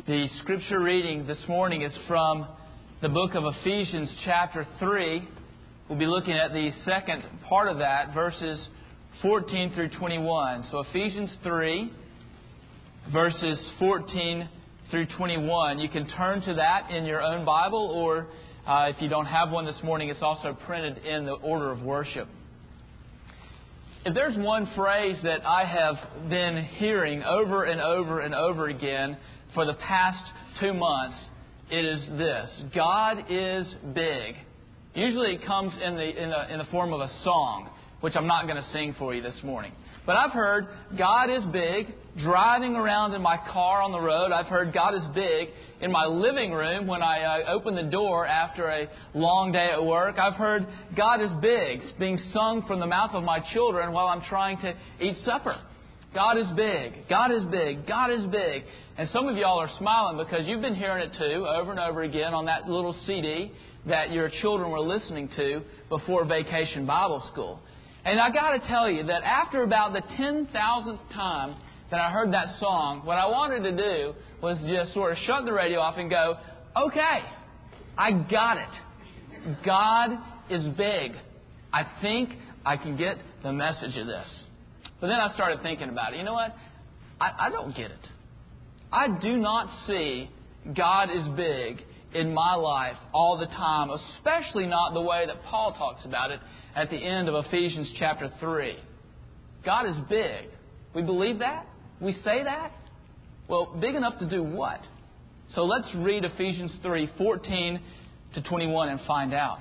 The scripture reading this morning is from the book of Ephesians chapter 3. We'll be looking at the second part of that, verses 14 through 21. So Ephesians 3, verses 14 through 21. You can turn to that in your own Bible, or if you don't have one this morning, it's also printed in the order of worship. If there's one phrase that I have been hearing over and over and over again for the past 2 months, it is this: God is big. Usually it comes in the form of a song, which I'm not going to sing for you this morning. But I've heard God is big driving around in my car on the road. I've heard God is big in my living room when I open the door after a long day at work. I've heard God is big being sung from the mouth of my children while I'm trying to eat supper. God is big. God is big. God is big. And some of y'all are smiling because you've been hearing it too over and over again on that little CD that your children were listening to before Vacation Bible School. And I got to tell you that after about the 10,000th time that I heard that song, what I wanted to do was just sort of shut the radio off and go, okay, I got it. God is big. I think I can get the message of this. But then I started thinking about it. You know what? I don't get it. I do not see God is big in my life all the time, especially not the way that Paul talks about it at the end of Ephesians chapter 3. God is big. We believe that? We say that? Well, big enough to do what? So let's read Ephesians 3, 14 to 21 and find out.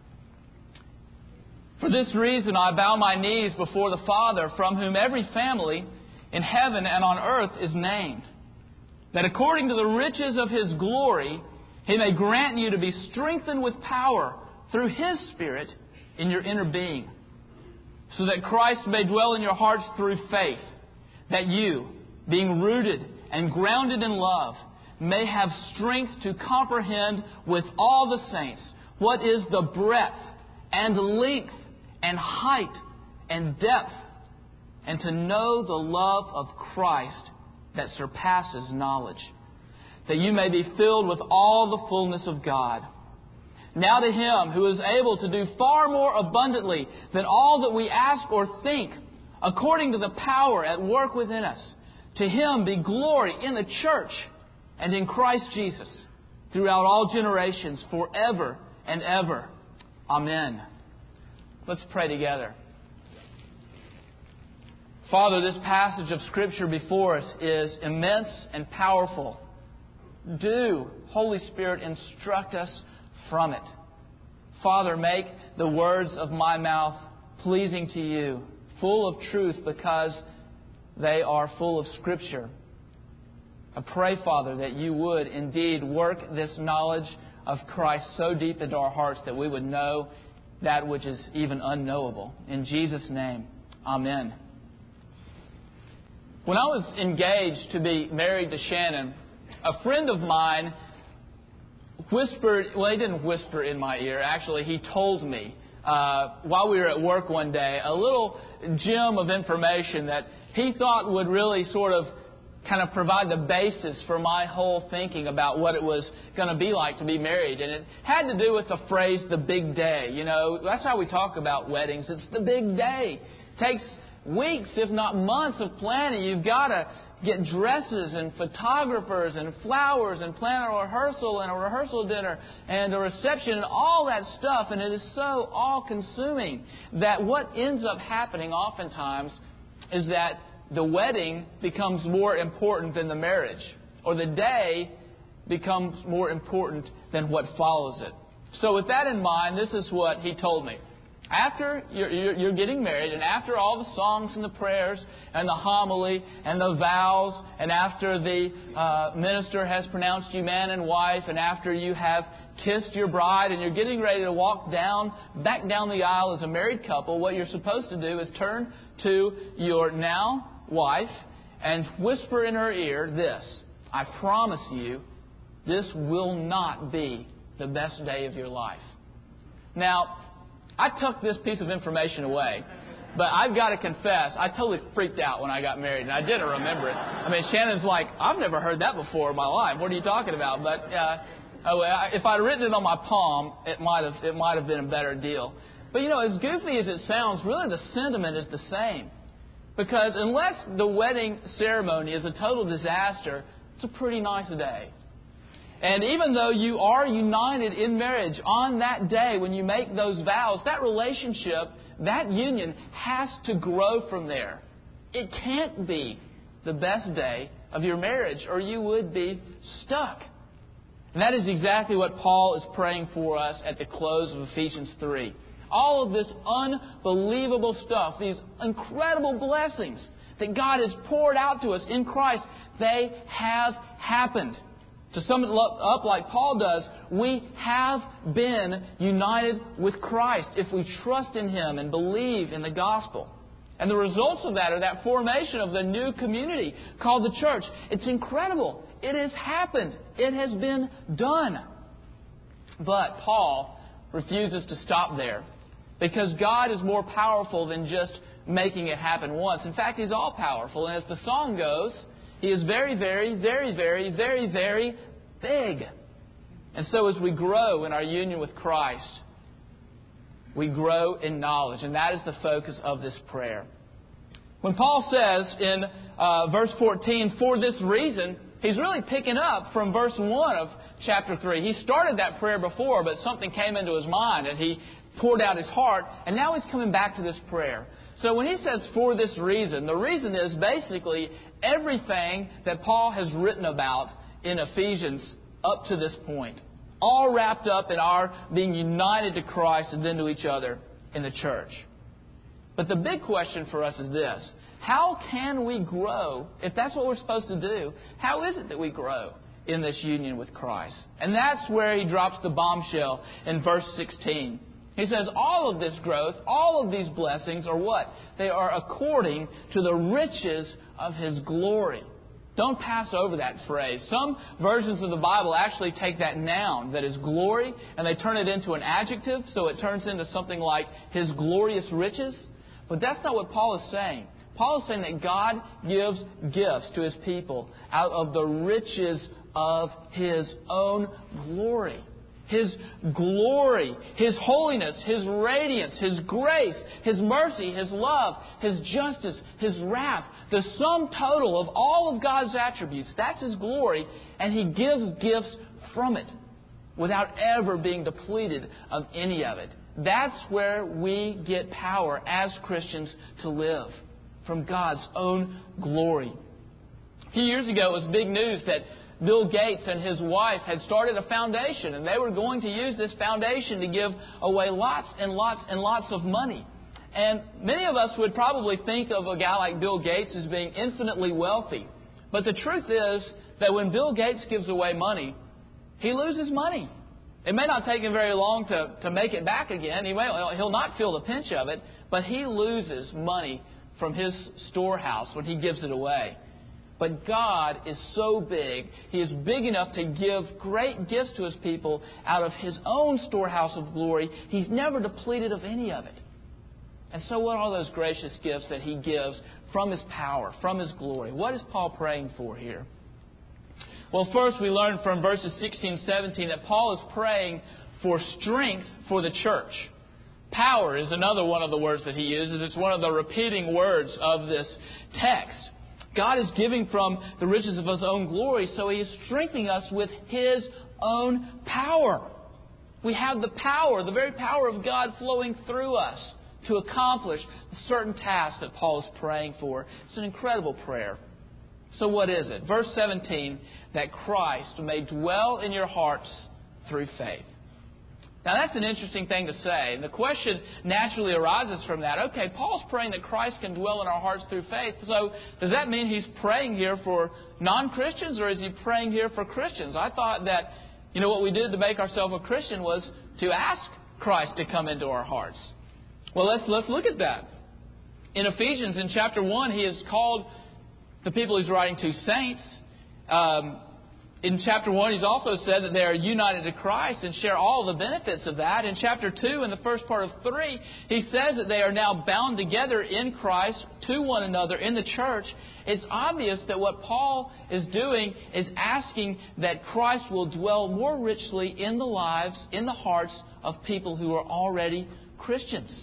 For this reason I bow my knees before the Father, from whom every family in heaven and on earth is named, that according to the riches of His glory He may grant you to be strengthened with power through His Spirit in your inner being, so that Christ may dwell in your hearts through faith, that you, being rooted and grounded in love, may have strength to comprehend with all the saints what is the breadth and length and height and depth, and to know the love of Christ that surpasses knowledge, that you may be filled with all the fullness of God. Now to Him who is able to do far more abundantly than all that we ask or think, according to the power at work within us, to Him be glory in the church and in Christ Jesus throughout all generations, forever and ever. Amen. Let's pray together. Father, this passage of Scripture before us is immense and powerful. Do, Holy Spirit, instruct us from it. Father, make the words of my mouth pleasing to You, full of truth because they are full of Scripture. I pray, Father, that You would indeed work this knowledge of Christ so deep into our hearts that we would know that which is even unknowable. In Jesus' name, amen. When I was engaged to be married to Shannon, a friend of mine whispered, well, he didn't whisper in my ear. Actually, he told me while we were at work one day a little gem of information that he thought would really sort of kind of provide the basis for my whole thinking about what it was going to be like to be married. And it had to do with the phrase, the big day. You know, that's how we talk about weddings. It's the big day. It takes weeks, if not months of planning. You've got to get dresses and photographers and flowers and plan a rehearsal and a rehearsal dinner and a reception and all that stuff. And it is so all-consuming that what ends up happening oftentimes is that the wedding becomes more important than the marriage, or the day becomes more important than what follows it. So with that in mind, this is what he told me. After you're getting married, and after all the songs and the prayers and the homily and the vows, and after the minister has pronounced you man and wife, and after you have kissed your bride and you're getting ready to walk back down the aisle as a married couple, what you're supposed to do is turn to your now wife and whisper in her ear this: I promise you, this will not be the best day of your life. Now, I tucked this piece of information away But I've got to confess, I totally freaked out when I got married, and I didn't remember it. I mean, Shannon's like, I've never heard that before in my life. What are you talking about? But if I'd written it on my palm, it might have been a better deal. But, as goofy as it sounds, really the sentiment is the same. Because unless the wedding ceremony is a total disaster, it's a pretty nice day. And even though you are united in marriage on that day when you make those vows, that relationship, that union has to grow from there. It can't be the best day of your marriage or you would be stuck. And that is exactly what Paul is praying for us at the close of Ephesians 3. All of this unbelievable stuff, these incredible blessings that God has poured out to us in Christ, they have happened. To sum it up like Paul does, we have been united with Christ if we trust in Him and believe in the gospel. And the results of that are that formation of the new community called the church. It's incredible. It has happened. It has been done. But Paul refuses to stop there because God is more powerful than just making it happen once. In fact, He's all powerful. And as the song goes, He is very, very, very, very, very, very big. And so as we grow in our union with Christ, we grow in knowledge. And that is the focus of this prayer. When Paul says in verse 14, for this reason, he's really picking up from verse 1 of chapter 3. He started that prayer before, but something came into his mind and he poured out his heart. And now he's coming back to this prayer. So when he says for this reason, the reason is basically everything that Paul has written about in Ephesians up to this point. All wrapped up in our being united to Christ and then to each other in the church. But the big question for us is this. How can we grow, if that's what we're supposed to do, how is it that we grow in this union with Christ? And that's where he drops the bombshell in verse 16. He says all of this growth, all of these blessings are what? They are according to the riches of His glory. Don't pass over that phrase. Some versions of the Bible actually take that noun that is glory and they turn it into an adjective, so it turns into something like His glorious riches. But that's not what Paul is saying. Paul is saying that God gives gifts to His people out of the riches of His own glory. His glory, His holiness, His radiance, His grace, His mercy, His love, His justice, His wrath. The sum total of all of God's attributes, that's His glory, and He gives gifts from it without ever being depleted of any of it. That's where we get power as Christians to live, from God's own glory. A few years ago, it was big news that Bill Gates and his wife had started a foundation, and they were going to use this foundation to give away lots and lots and lots of money. And many of us would probably think of a guy like Bill Gates as being infinitely wealthy. But the truth is that when Bill Gates gives away money, he loses money. It may not take him very long to make it back again. He'll not feel the pinch of it, but he loses money from his storehouse when he gives it away. But God is so big, He is big enough to give great gifts to His people out of His own storehouse of glory. He's never depleted of any of it. And so what are those gracious gifts that He gives from His power, from His glory? What is Paul praying for here? Well, first we learn from verses 16 and 17 that Paul is praying for strength for the church. Power is another one of the words that he uses. It's one of the repeating words of this text. God is giving from the riches of His own glory, so He is strengthening us with His own power. We have the power, the very power of God flowing through us to accomplish the certain tasks that Paul is praying for. It's an incredible prayer. So what is it? Verse 17, that Christ may dwell in your hearts through faith. Now that's an interesting thing to say. And the question naturally arises from that. Okay, Paul's praying that Christ can dwell in our hearts through faith. So does that mean he's praying here for non-Christians, or is he praying here for Christians? I thought that, what we did to make ourselves a Christian was to ask Christ to come into our hearts. Well, let's look at that. In Ephesians, in chapter 1, he has called the people he's writing to saints. In chapter 1, he's also said that they are united to Christ and share all the benefits of that. In chapter 2, in the first part of 3, he says that they are now bound together in Christ to one another in the church. It's obvious that what Paul is doing is asking that Christ will dwell more richly in the lives, in the hearts of people who are already Christians.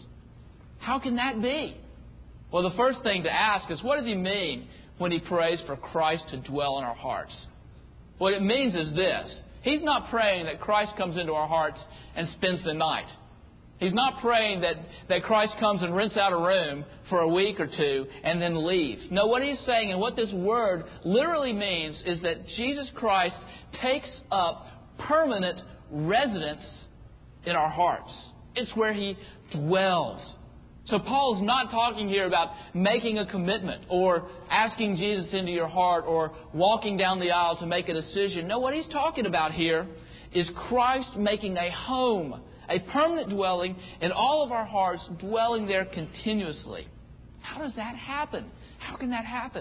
How can that be? Well, the first thing to ask is, what does he mean when he prays for Christ to dwell in our hearts? What it means is this. He's not praying that Christ comes into our hearts and spends the night. He's not praying that Christ comes and rents out a room for a week or two and then leaves. No, what he's saying and what this word literally means is that Jesus Christ takes up permanent residence in our hearts. It's where He dwells. So Paul's not talking here about making a commitment or asking Jesus into your heart or walking down the aisle to make a decision. No, what he's talking about here is Christ making a home, a permanent dwelling in all of our hearts, dwelling there continuously. How does that happen? How can that happen?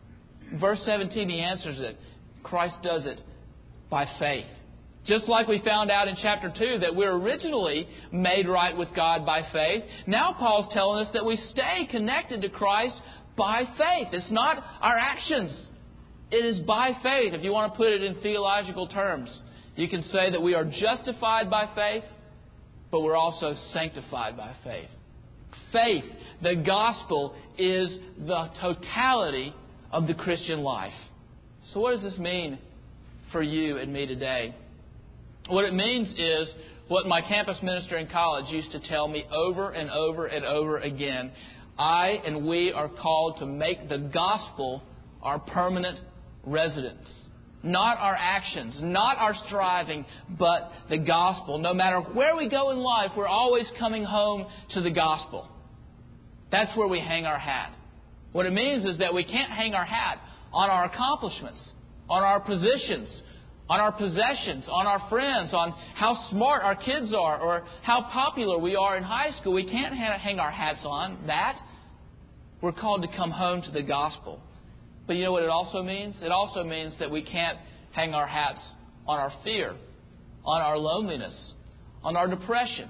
Verse 17, he answers it. Christ does it by faith. Just like we found out in chapter 2 that we're originally made right with God by faith, now Paul's telling us that we stay connected to Christ by faith. It's not our actions. It is by faith. If you want to put it in theological terms, you can say that we are justified by faith, but we're also sanctified by faith. Faith, the gospel, is the totality of the Christian life. So what does this mean for you and me today? What it means is what my campus minister in college used to tell me over and over and over again. I and we are called to make the gospel our permanent residence. Not our actions, not our striving, but the gospel. No matter where we go in life, we're always coming home to the gospel. That's where we hang our hat. What it means is that we can't hang our hat on our accomplishments, on our positions, on our possessions, on our friends, on how smart our kids are, or how popular we are in high school. We can't hang our hats on that. We're called to come home to the gospel. But you know what it also means? It also means that we can't hang our hats on our fear, on our loneliness, on our depression,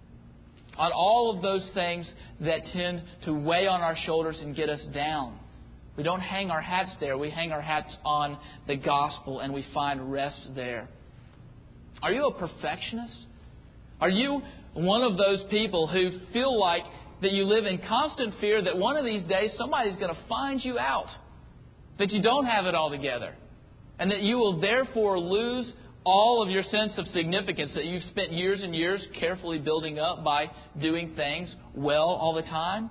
on all of those things that tend to weigh on our shoulders and get us down. We don't hang our hats there. We hang our hats on the gospel and we find rest there. Are you a perfectionist? Are you one of those people who feel like that you live in constant fear that one of these days somebody's going to find you out, that you don't have it all together, and that you will therefore lose all of your sense of significance that you've spent years and years carefully building up by doing things well all the time?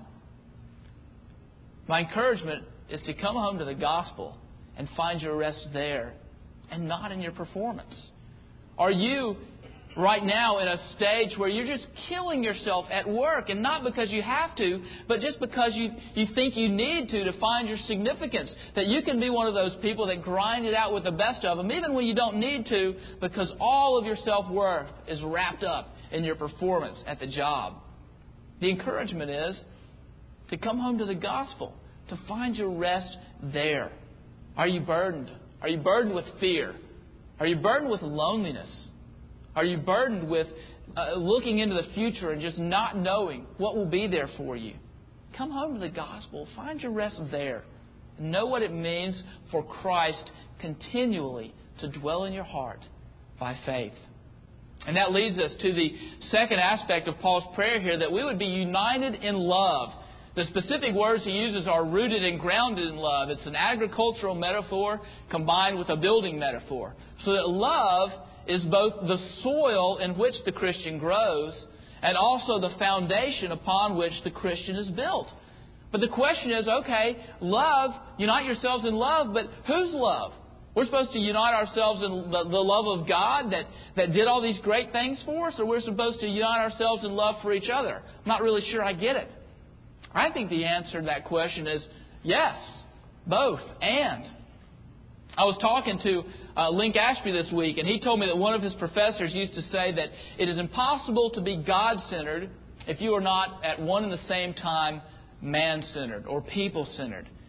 My encouragement is to come home to the gospel and find your rest there and not in your performance. Are you right now in a stage where you're just killing yourself at work, and not because you have to, but just because you think you need to find your significance? That you can be one of those people that grind it out with the best of them, even when you don't need to, because all of your self-worth is wrapped up in your performance at the job. The encouragement is to come home to the gospel, to find your rest there. Are you burdened? Are you burdened with fear? Are you burdened with loneliness? Are you burdened with looking into the future and just not knowing what will be there for you? Come home to the gospel. Find your rest there. Know what it means for Christ continually to dwell in your heart by faith. And that leads us to the second aspect of Paul's prayer here, that we would be united in love. The specific words he uses are rooted and grounded in love. It's an agricultural metaphor combined with a building metaphor. So that love is both the soil in which the Christian grows and also the foundation upon which the Christian is built. But the question is, okay, love, unite yourselves in love, but whose love? We're supposed to unite ourselves in the love of God that did all these great things for us, or we're supposed to unite ourselves in love for each other? I'm not really sure I get it. I think the answer to that question is yes, both, and. I was talking to Link Ashby this week, and he told me that one of his professors used to say that it is impossible to be God-centered if you are not at one and the same time man-centered or people-centered.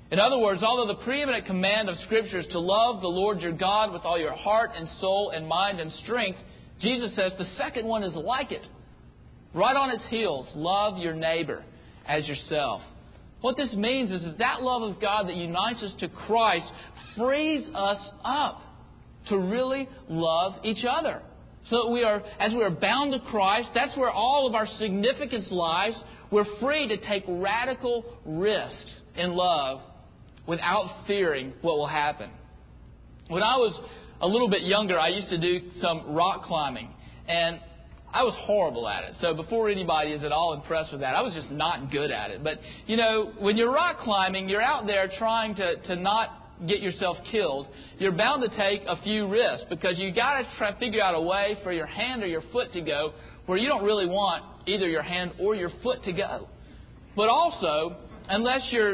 In other words, although the preeminent command of Scripture is to love the Lord your God with all your heart and soul and mind and strength, Jesus says the second one is like it. Right on its heels, love your neighbor as yourself. What this means is that love of God that unites us to Christ frees us up to really love each other. So that as we are bound to Christ, that's where all of our significance lies. We're free to take radical risks in love without fearing what will happen. When I was a little bit younger, I used to do some rock climbing. And I was horrible at it. So before anybody is at all impressed with that, I was just not good at it. But, when you're rock climbing, you're out there trying to not get yourself killed. You're bound to take a few risks because you got to try to figure out a way for your hand or your foot to go where you don't really want either your hand or your foot to go. But also, unless you're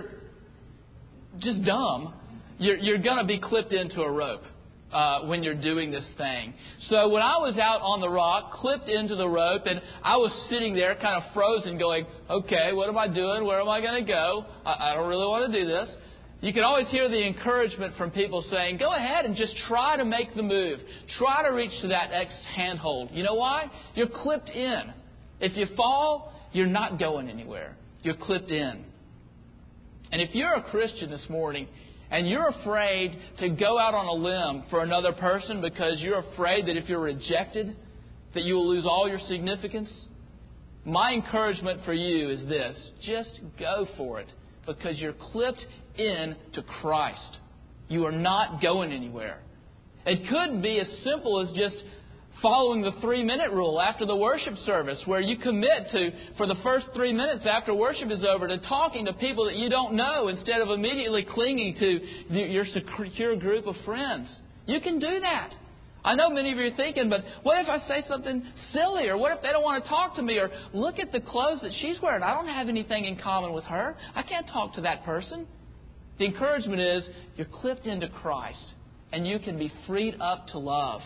just dumb, you're going to be clipped into a rope when you're doing this thing. So when I was out on the rock, clipped into the rope, and I was sitting there kind of frozen going, okay, what am I doing? Where am I going to go? I don't really want to do this. You can always hear the encouragement from people saying, go ahead and just try to make the move. Try to reach to that X handhold. You know why? You're clipped in. If you fall, you're not going anywhere. You're clipped in. And if you're a Christian this morning and you're afraid to go out on a limb for another person because you're afraid that if you're rejected, that you will lose all your significance, my encouragement for you is this. Just go for it because you're clipped in to Christ. You are not going anywhere. It could be as simple as just following the 3-minute rule after the worship service, where you commit to, for the first 3 minutes after worship is over, to talking to people that you don't know instead of immediately clinging to your secure group of friends. You can do that. I know many of you are thinking, but what if I say something silly? Or what if they don't want to talk to me? Or look at the clothes that she's wearing. I don't have anything in common with her. I can't talk to that person. The encouragement is you're clipped into Christ and you can be freed up to love.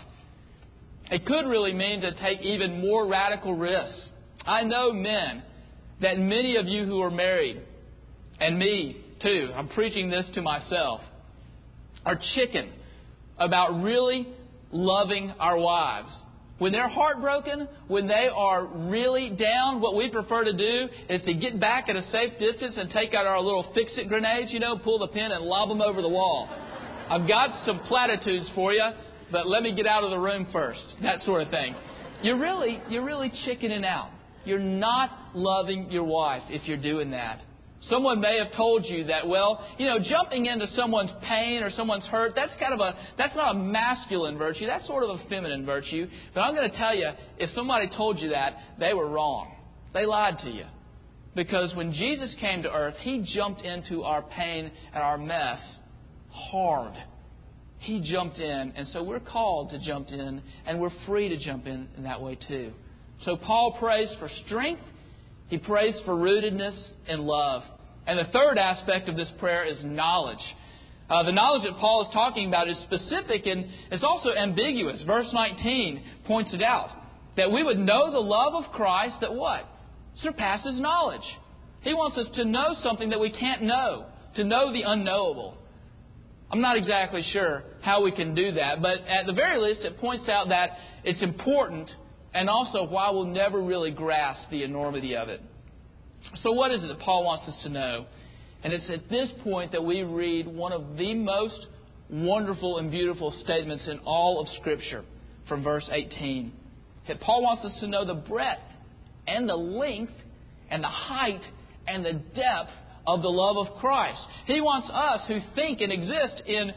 It could really mean to take even more radical risks. I know men, that many of you who are married, and me too, I'm preaching this to myself, are chicken about really loving our wives. When they're heartbroken, when they are really down, what we prefer to do is to get back at a safe distance and take out our little fix-it grenades, pull the pin and lob them over the wall. I've got some platitudes for you, but let me get out of the room first. That sort of thing. You're really chickening out. You're not loving your wife if you're doing that. Someone may have told you that, jumping into someone's pain or someone's hurt, that's not a masculine virtue. That's sort of a feminine virtue. But I'm going to tell you, if somebody told you that, they were wrong. They lied to you. Because when Jesus came to earth, He jumped into our pain and our mess hard. He jumped in, and so we're called to jump in, and we're free to jump in that way too. So Paul prays for strength. He prays for rootedness in love. And the third aspect of this prayer is knowledge. The knowledge that Paul is talking about is specific and it's also ambiguous. Verse 19 points it out. That we would know the love of Christ that what? Surpasses knowledge. He wants us to know something that we can't know. To know the unknowable. I'm not exactly sure how we can do that, but at the very least it points out that it's important and also why we'll never really grasp the enormity of it. So what is it that Paul wants us to know? And it's at this point that we read one of the most wonderful and beautiful statements in all of Scripture from verse 18. That Paul wants us to know the breadth and the length and the height and the depth of the love of Christ. He wants us who think and exist in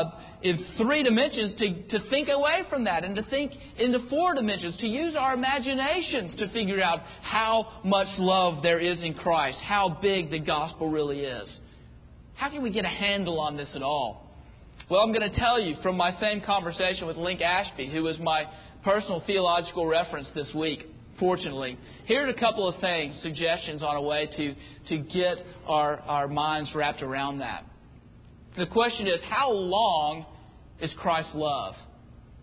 3 dimensions to think away from that and to think into 4 dimensions, to use our imaginations to figure out how much love there is in Christ, how big the gospel really is. How can we get a handle on this at all? Well, I'm going to tell you from my same conversation with Link Ashby, who was my personal theological reference this week. Fortunately, here are a couple of things, suggestions on a way to get our minds wrapped around that. The question is, how long is Christ's love?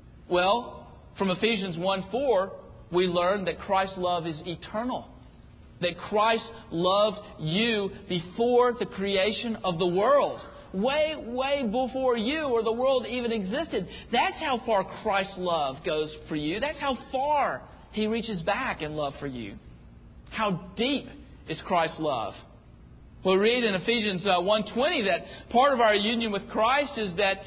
Well, from Ephesians 1:4, we learn that Christ's love is eternal. that Christ loved you before the creation of the world. Way, way before you or the world even existed. That's how far Christ's love goes for you. That's how far He reaches back in love for you. How deep is Christ's love? We read in Ephesians 1:20 that part of our union with Christ is that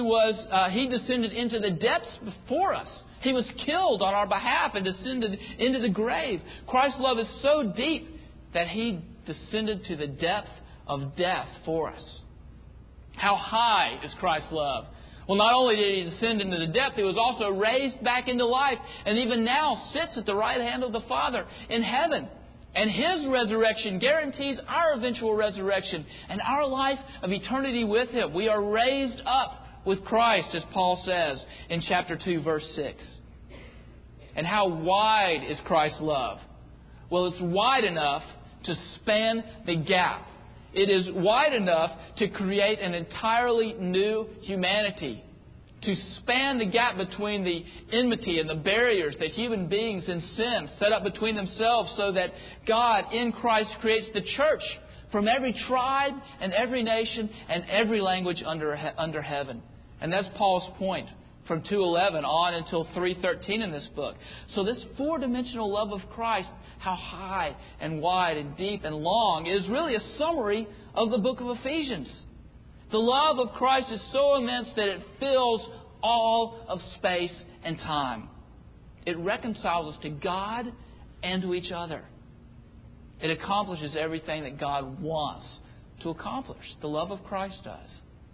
He descended into the depths before us. He was killed on our behalf and descended into the grave. Christ's love is so deep that He descended to the depth of death for us. How high is Christ's love? Well, not only did He descend into the depth, He was also raised back into life and even now sits at the right hand of the Father in heaven. And His resurrection guarantees our eventual resurrection and our life of eternity with Him. We are raised up with Christ, as Paul says in chapter 2, verse 6. And how wide is Christ's love? Well, it's wide enough to span the gap. It is wide enough to create an entirely new humanity. To span the gap between the enmity and the barriers that human beings in sin set up between themselves, so that God in Christ creates the church from every tribe and every nation and every language under heaven. And that's Paul's point from 2:11 on until 3:13 in this book. So this four-dimensional love of Christ, how high and wide and deep and long, is really a summary of the book of Ephesians. The love of Christ is so immense that it fills all of space and time. It reconciles us to God and to each other. It accomplishes everything that God wants to accomplish. The love of Christ does.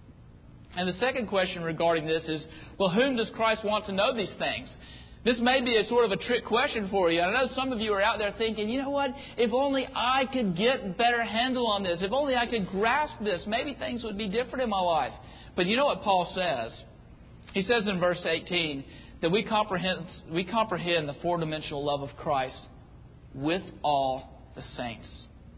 And the second question regarding this is, well, whom does Christ want to know these things? This may be a sort of a trick question for you. I know some of you are out there thinking, you know what, if only I could get a better handle on this. If only I could grasp this, maybe things would be different in my life. But you know what Paul says? He says in verse 18 that we comprehend the four-dimensional love of Christ with all the saints.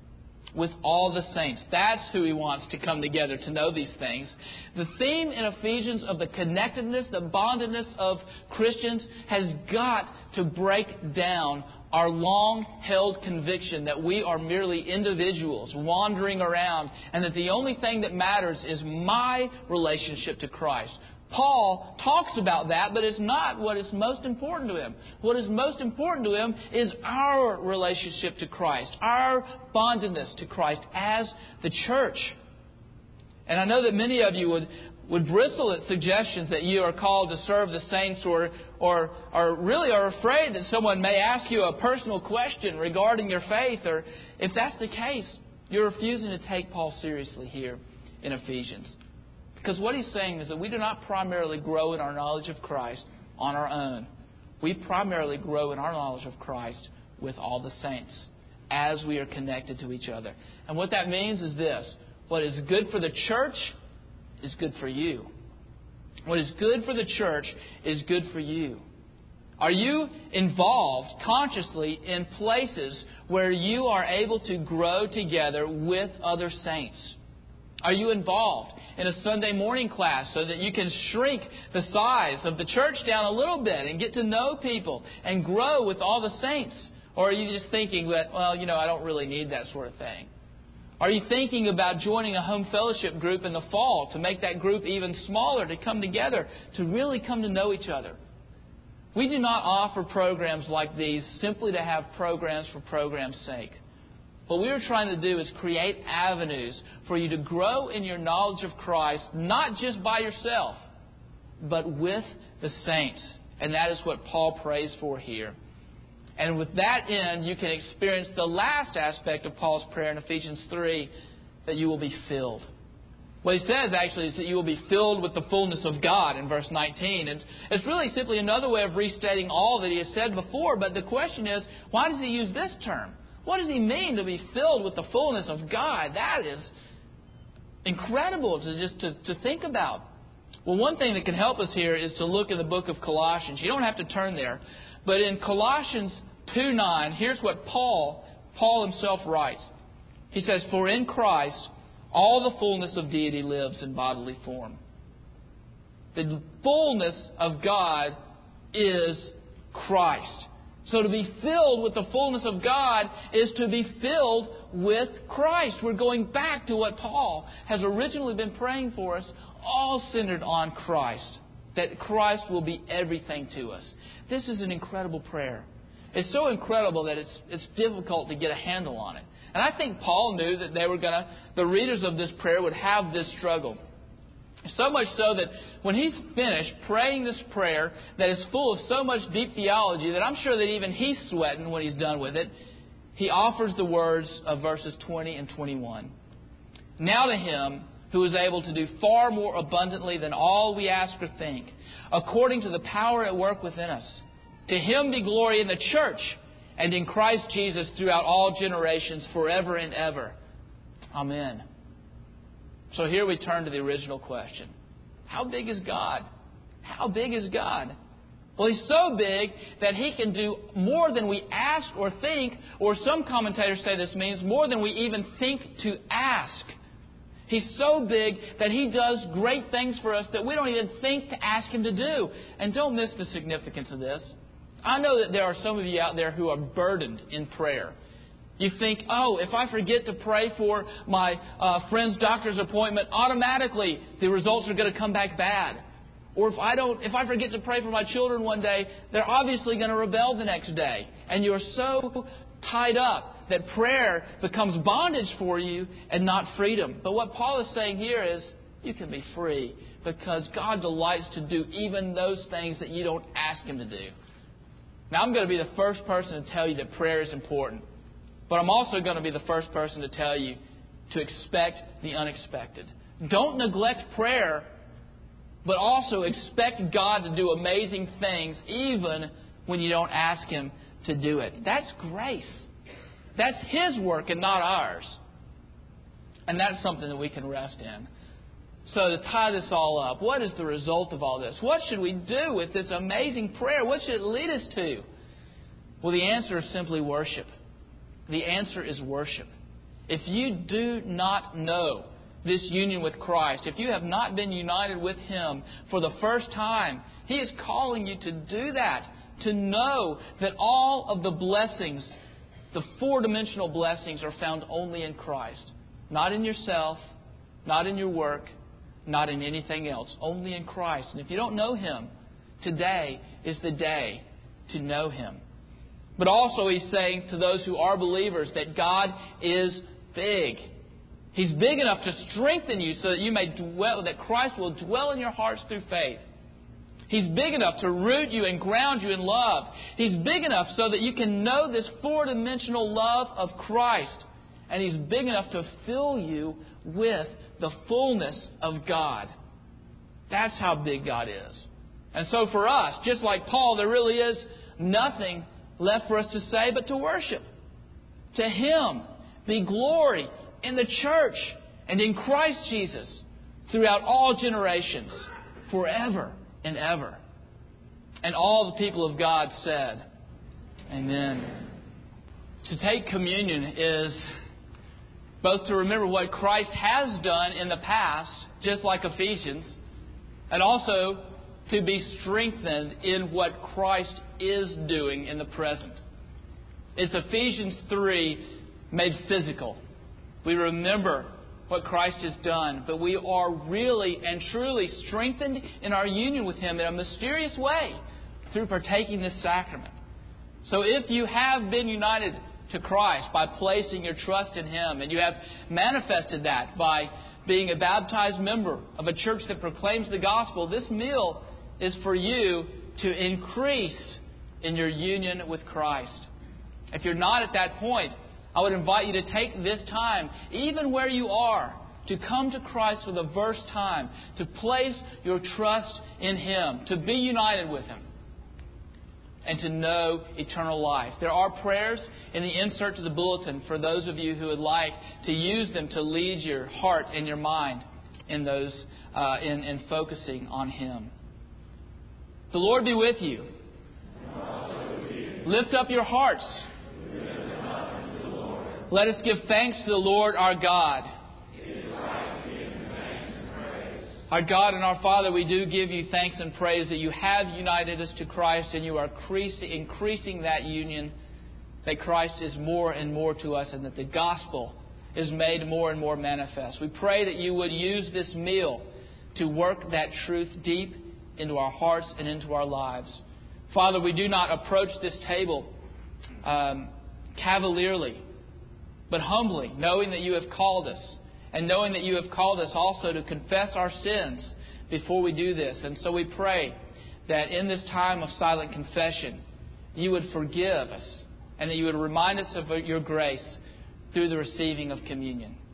With all the saints. That's who He wants to come together to know these things. The theme in Ephesians of the connectedness, the bondedness of Christians has got to break down our long-held conviction that we are merely individuals wandering around and that the only thing that matters is my relationship to Christ. Paul talks about that, but it's not what is most important to him. What is most important to him is our relationship to Christ, our bondedness to Christ as the church. And I know that many of you would bristle at suggestions that you are called to serve the saints or really are afraid that someone may ask you a personal question regarding your faith. Or if that's the case, you're refusing to take Paul seriously here in Ephesians. Because what he's saying is that we do not primarily grow in our knowledge of Christ on our own. We primarily grow in our knowledge of Christ with all the saints as we are connected to each other. And what that means is this: what is good for the church is good for you. What is good for the church is good for you. Are you involved consciously in places where you are able to grow together with other saints? Are you involved in a Sunday morning class so that you can shrink the size of the church down a little bit and get to know people and grow with all the saints? Or are you just thinking that, well, I don't really need that sort of thing? Are you thinking about joining a home fellowship group in the fall to make that group even smaller, to come together, to really come to know each other? We do not offer programs like these simply to have programs for program's sake. What we are trying to do is create avenues for you to grow in your knowledge of Christ, not just by yourself, but with the saints. And that is what Paul prays for here. And with that end, you can experience the last aspect of Paul's prayer in Ephesians 3, that you will be filled. What he says actually is that you will be filled with the fullness of God in verse 19. And it's really simply another way of restating all that he has said before. But the question is, why does he use this term? What does he mean to be filled with the fullness of God? That is incredible to think about. Well, one thing that can help us here is to look in the book of Colossians. You don't have to turn there. But in Colossians 2:9, here's what Paul himself writes. He says, "For in Christ all the fullness of deity lives in bodily form." The fullness of God is Christ. So to be filled with the fullness of God is to be filled with Christ. We're going back to what Paul has originally been praying for us, all centered on Christ. That Christ will be everything to us. This is an incredible prayer. It's so incredible that it's difficult to get a handle on it. And I think Paul knew that the readers of this prayer would have this struggle. So much so that when he's finished praying this prayer that is full of so much deep theology that I'm sure that even he's sweating when he's done with it, he offers the words of verses 20 and 21. Now to Him who is able to do far more abundantly than all we ask or think, according to the power at work within us. To Him be glory in the church and in Christ Jesus throughout all generations, forever and ever. Amen. So here we turn to the original question. How big is God? How big is God? Well, He's so big that He can do more than we ask or think, or some commentators say this means more than we even think to ask. He's so big that He does great things for us that we don't even think to ask Him to do. And don't miss the significance of this. I know that there are some of you out there who are burdened in prayer. You think, oh, if I forget to pray for my friend's doctor's appointment, automatically the results are going to come back bad. Or if I forget to pray for my children one day, they're obviously going to rebel the next day. And you're so tied up that prayer becomes bondage for you and not freedom. But what Paul is saying here is, you can be free because God delights to do even those things that you don't ask Him to do. Now, I'm going to be the first person to tell you that prayer is important. But I'm also going to be the first person to tell you to expect the unexpected. Don't neglect prayer, but also expect God to do amazing things even when you don't ask Him to do it. That's grace. That's His work and not ours. And that's something that we can rest in. So to tie this all up, what is the result of all this? What should we do with this amazing prayer? What should it lead us to? Well, the answer is simply worship. The answer is worship. If you do not know this union with Christ, if you have not been united with Him for the first time, He is calling you to do that, to know that all of the blessings, the four-dimensional blessings, are found only in Christ. Not in yourself, not in your work, not in anything else, only in Christ. And if you don't know Him, today is the day to know Him. But also He's saying to those who are believers that God is big. He's big enough to strengthen you so that you may dwell, that Christ will dwell in your hearts through faith. He's big enough to root you and ground you in love. He's big enough so that you can know this four-dimensional love of Christ. And He's big enough to fill you with the fullness of God. That's how big God is. And so for us, just like Paul, there really is nothing left for us to say but to worship. To Him be glory in the church and in Christ Jesus throughout all generations, forever and ever. And all the people of God said, Amen. To take communion is both to remember what Christ has done in the past, just like Ephesians, and also to be strengthened in what Christ is doing in the present. It's Ephesians 3 made physical. We remember what Christ has done, but we are really and truly strengthened in our union with Him in a mysterious way through partaking this sacrament. So if you have been united to Christ by placing your trust in Him, and you have manifested that by being a baptized member of a church that proclaims the gospel, this meal is for you to increase in your union with Christ. If you're not at that point, I would invite you to take this time, even where you are, to come to Christ for the first time, to place your trust in Him, to be united with Him, and to know eternal life. There are prayers in the insert to the bulletin for those of you who would like to use them to lead your heart and your mind in those in focusing on Him. The Lord be with you. Lift up your hearts. Let us give thanks to the Lord our God. It is right to give Him thanks and praise. Our God and our Father, we do give you thanks and praise that you have united us to Christ and you are increasing that union, that Christ is more and more to us and that the gospel is made more and more manifest. We pray that you would use this meal to work that truth deep into our hearts and into our lives. Father, we do not approach this table cavalierly, but humbly, knowing that you have called us. And knowing that you have called us also to confess our sins before we do this. And so we pray that in this time of silent confession, you would forgive us and that you would remind us of your grace through the receiving of communion.